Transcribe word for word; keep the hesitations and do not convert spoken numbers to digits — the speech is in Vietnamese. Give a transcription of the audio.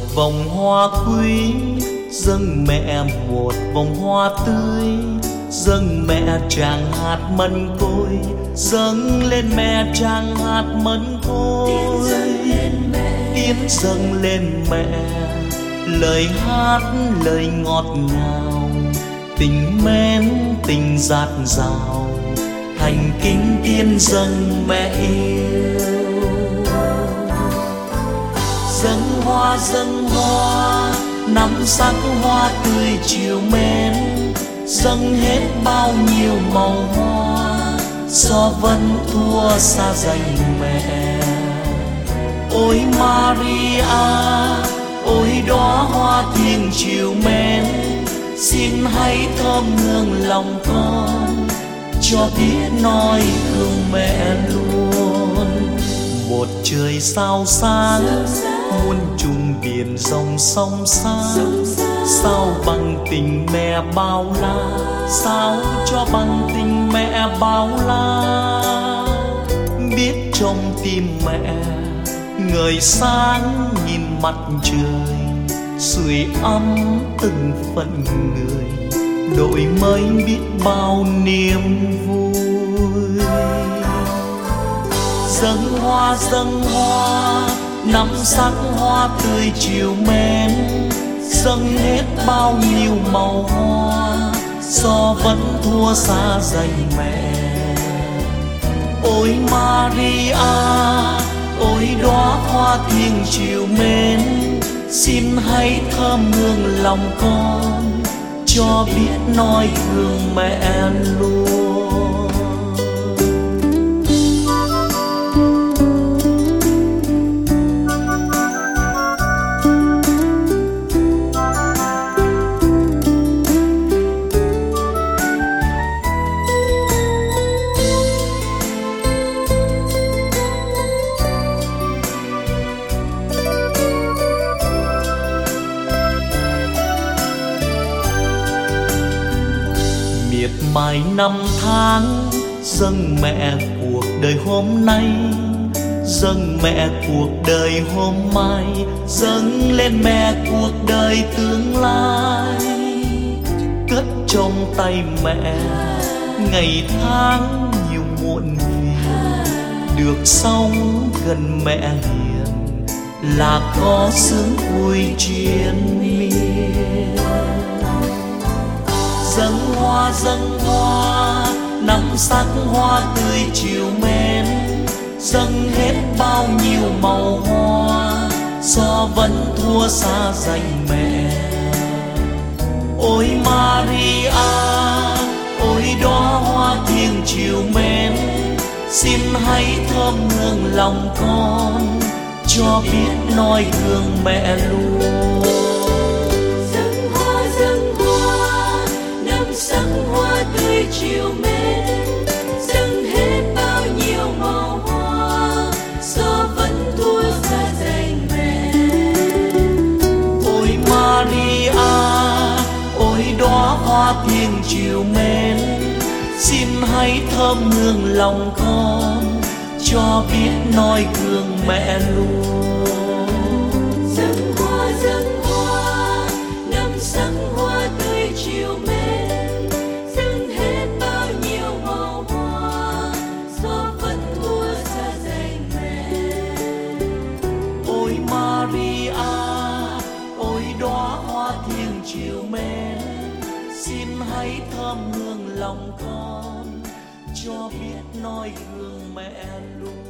vòng hoa quý, dâng mẹ một vòng hoa tươi, dâng mẹ tràng hạt mân côi, dâng lên mẹ tràng hạt mân côi. Tiến dâng lên mẹ lời hát lời ngọt ngào, tình mến tình dạt dào, thành kính tiến dâng mẹ yêu. Dâng hoa dâng hoa, năm sắc hoa tươi chiều mến, dâng hết bao nhiêu màu hoa, gió vẫn thua xa danh mẹ. Ôi Maria, ôi đóa hoa thiêng chiều mến, xin hãy thơm hương lòng con, cho biết nói thương mẹ luôn. Một trời sao sáng, muôn trùng biển dòng sông xa, sao bằng tình mẹ bao la, sao cho bằng tình mẹ bao la. Biết trong tim mẹ ngời sáng nhìn mặt trời, sưởi ấm từng phận người, đổi mới biết bao niềm vui. Dâng hoa dâng hoa, năm sắc hoa tươi chiều mến, dâng hết bao nhiêu màu hoa, gió vẫn thua xa danh mẹ. Ôi Maria, ôi đóa hoa thiêng chiều mến, xin hãy thơm hương lòng con, cho biết nói thương mẹ luôn. Miệt mài năm tháng, dâng mẹ cuộc đời hôm nay, dâng mẹ cuộc đời hôm mai, dâng lên mẹ cuộc đời tương lai. Cất trong tay mẹ ngày tháng nhiều muộn phiền, được sống gần mẹ hiền là có sướng vui triền miên. Dâng hoa dâng hoa, năm sắc hoa tươi chiều mến, dâng hết bao nhiêu màu hoa, gió vẫn thua xa danh mẹ. Ôi Maria, ôi đóa hoa thiêng chiều mến, xin hãy thơm hương lòng con, cho biết nói thương mẹ luôn. Sắc hoa tươi chiều mến, dâng hết bao nhiêu màu hoa, gió vẫn thua xa danh mẹ. Ôi Maria, ôi đóa hoa thiêng chiều mến, xin hãy thơm hương lòng con, cho biết nói thương mẹ luôn. Dâng hoa dâng hoa, năm sắc hoa tươi chiều mến, chiều mến, xin hãy thơm hương lòng con, cho biết nói thương mẹ luôn.